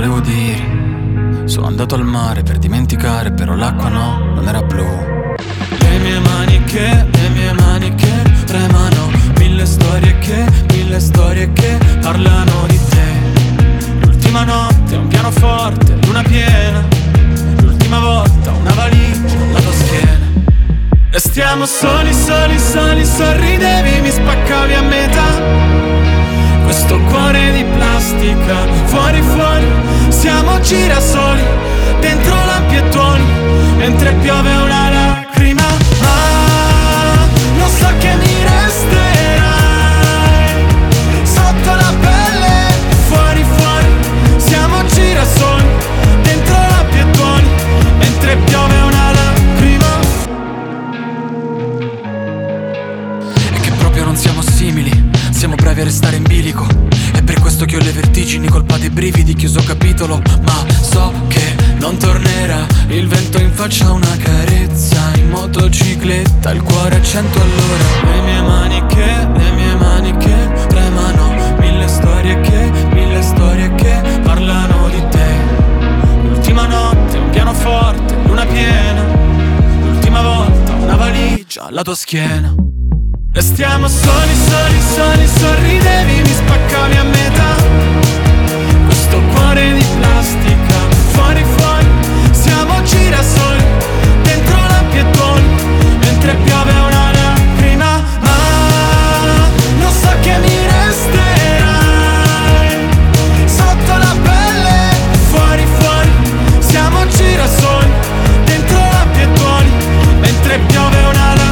volevo dire, sono andato al mare per dimenticare, però l'acqua no, non era blu. Le mie maniche tremano, mille storie che parlano di te. L'ultima notte un pianoforte, luna piena, l'ultima volta una valigia alla tua schiena. E stiamo soli, sorridevi, mi spaccavi a metà. Questo cuore di plastica, fuori, siamo girasoli, dentro lampi e tuoni, mentre piove una lacrima. Ah, non so che mi resterai sotto la pelle, fuori, siamo girasoli, dentro lampi e tuoni, mentre piove una lacrima. E che proprio non siamo simili, siamo bravi a restare in bilico. È per questo che ho le vertigini, colpa dei brividi, chiuso capitolo. Ma so che non tornerà il vento in faccia, una carezza in motocicletta, il cuore a 100 all'ora. Le mie maniche tremano, mille storie che parlano di te. L'ultima notte un pianoforte, luna piena, l'ultima volta una valigia alla tua schiena. E stiamo soli, sorridevi, mi spaccavi a metà. Questo cuore di plastica, fuori, siamo girasoli, dentro lampi e tuoni, mentre piove una lacrima. Ma non so che mi resterai sotto la pelle, fuori, siamo girasoli, dentro lampi e tuoni, mentre piove una lacrima.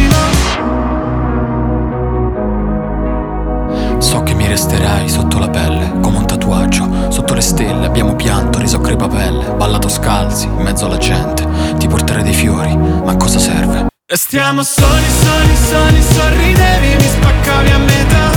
So che mi resterai sotto la pelle, come un tatuaggio. Sotto le stelle abbiamo pianto, reso a crepapelle, ballato scalzi, in mezzo alla gente. Ti porterei dei fiori, ma a cosa serve? E stiamo soli, sorridevi, mi spaccavi a metà.